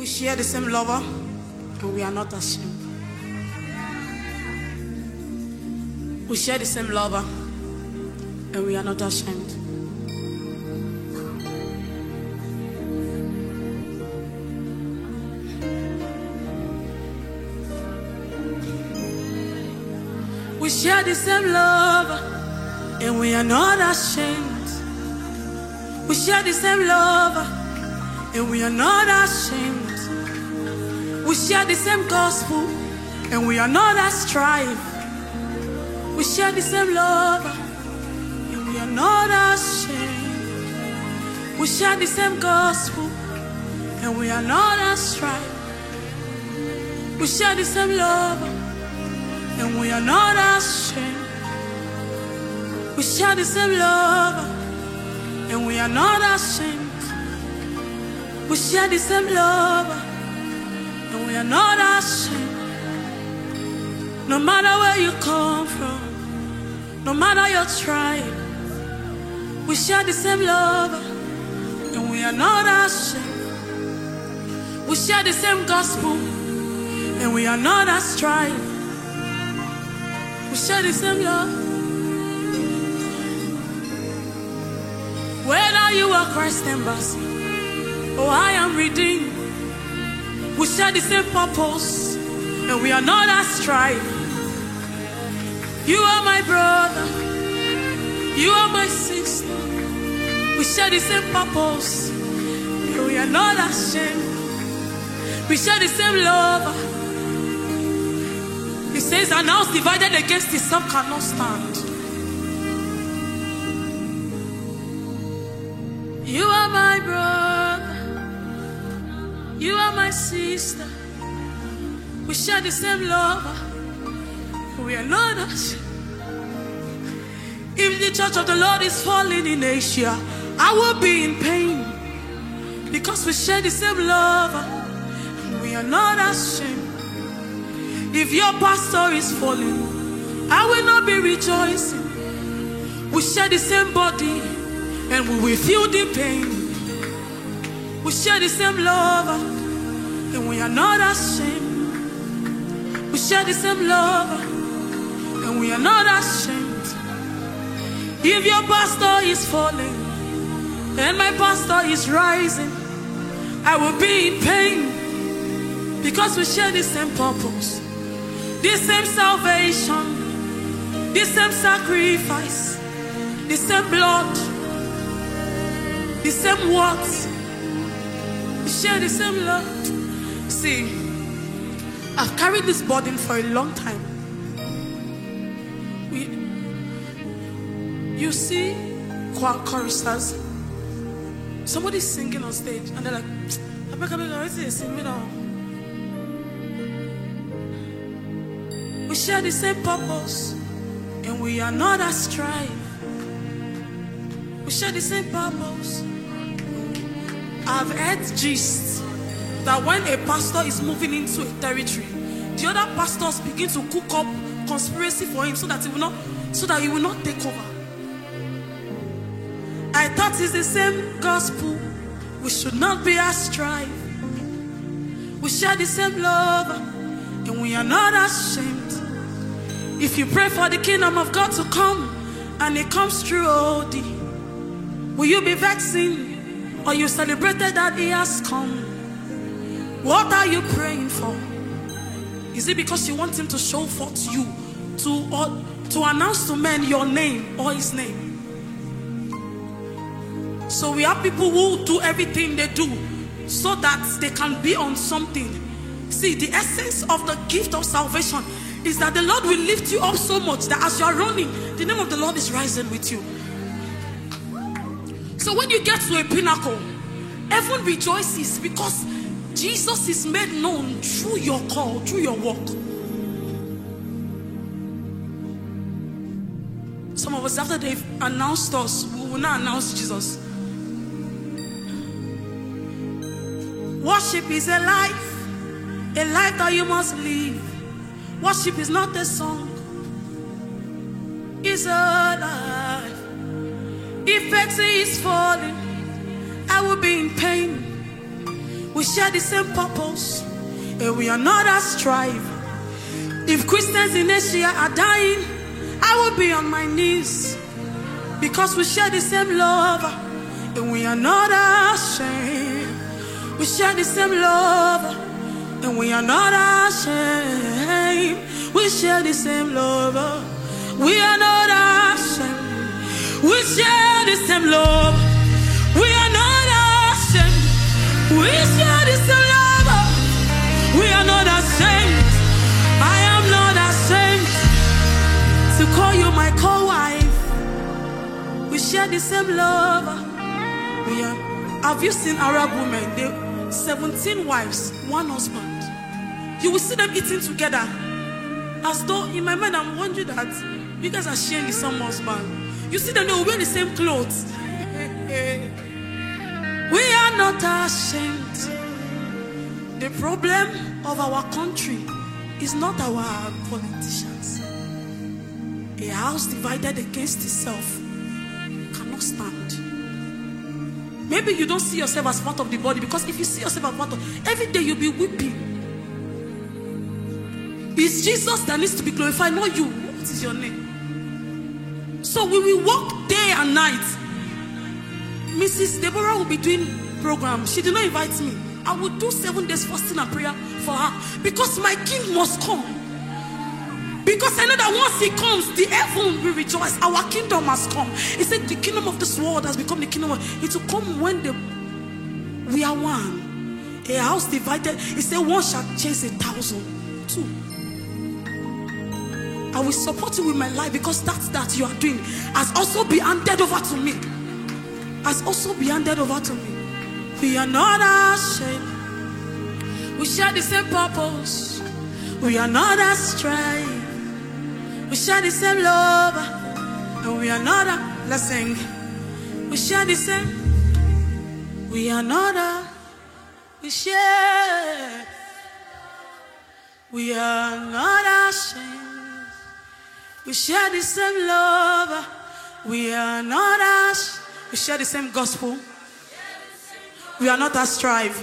We share the same lover, and we are not ashamed. We share the same lover, and we are not ashamed. We share the same love, and we are not ashamed. We share the same love, and we are not ashamed. We share the same gospel, and we are not ashamed. We share the same love, and we are not ashamed. We share the same gospel, and we are not ashamed. We share the same love, and we are not ashamed. We share the same love, and we are not ashamed. We share the same love, and we are not ashamed. No matter where you come from, no matter your tribe, we share the same love, and we are not ashamed. We share the same gospel, and we are not ashamed. We share the same love. Whether you are Christ embassy or I am redeemed, we share the same purpose, and we are not ashamed. You are my brother, you are my sister. We share the same purpose, and we are not ashamed. We share the same love. He says, "An house divided against itself cannot stand." You are my brother, you are my sister. We share the same love. We are not ashamed. If the church of the Lord is falling in Asia, I will be in pain, because we share the same love. We are not ashamed. If your pastor is falling, I will not be rejoicing. We share the same body, and we will feel the pain. We share the same love, and we are not ashamed. We share the same love, and we are not ashamed. If your pastor is falling, and my pastor is rising, I will be in pain, because we share the same purpose, the same salvation, the same sacrifice, the same blood, the same words. We share the same love. See, I've carried this burden for a long time. You see choristers, somebody's singing on stage, and they're like, I sing me now. We share the same purpose, and we are not ashamed. We share the same purpose. I've heard gist that when a pastor is moving into a territory, the other pastors begin to cook up conspiracy for him so that he will not take over. I thought it's the same gospel. We should not be ashamed. We share the same love, and we are not ashamed. If you pray for the kingdom of God to come, and it comes through OD, will you be vexing, or you celebrated that he has come? What are you praying for? Is it because you want him to show forth you, to announce to men your name or his name? So we have people who do everything they do so that they can be on something. See, the essence of the gift of salvation is that the Lord will lift you up so much that as you are running, the name of the Lord is rising with you. So when you get to a pinnacle, heaven rejoices because Jesus is made known through your call, through your walk. Some of us, after they've announced us, we will not announce Jesus. Worship is a life that you must live. Worship is not a song, it's a life. If Betsy is falling, I will be in pain. We share the same purpose, and we are not as strive. If Christians in Asia are dying, I will be on my knees, because we share the same love, and we are not ashamed. We share the same love, and we are not ashamed. We share the same love, we are not ashamed. We share the same love, we are not ashamed. We share the same love, we are not ashamed. I am not ashamed to call you my co-wife. We share the same love. We are. Have you seen Arab women? They 17 wives, one husband. You will see them eating together. As though in my mind I'm wondering that you guys are sharing the same husband. You see them, they will wear the same clothes. We are not ashamed. The problem of our country is not our politicians. A house divided against itself cannot stand. Maybe you don't see yourself as part of the body, because if you see yourself as part of, every day you'll be weeping. It's Jesus that needs to be glorified, not you. What is your name? So we will work day and night. Mrs. Deborah will be doing program. She did not invite me. I will do 7 days fasting and prayer for her, because my king must come. Because I know that once he comes, the heaven will rejoice. Our kingdom must come. He said the kingdom of this world has become the kingdom of... It will come when we are one. A house divided. He said one shall chase 1,000. 2. I will support you with my life, because that you are doing has also been handed over to me. Has also been handed over to me. We are not ashamed. We share the same purpose. We are not astray. We share the same love, and we are not let's sing. We share the same. We are not we share. We are not ashamed. We share the same love. We are not ashamed. We share the same gospel. We are not as strive.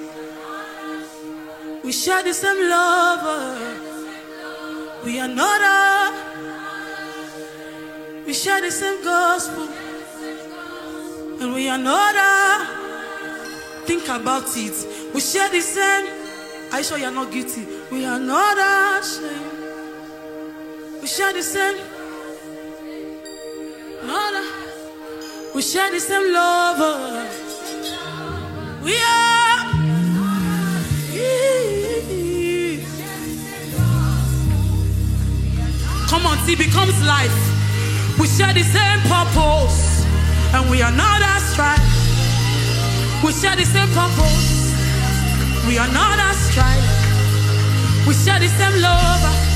We share the same love. We are not we share the same gospel. And we are not think about it. We share the same. Are you sure you are not guilty? We are not ashamed. We share the same. Not we share the same love. We are. Come on, see, becomes life. We share the same purpose, and we are not as strife. We share the same purpose. We are not as strife. We share the same love.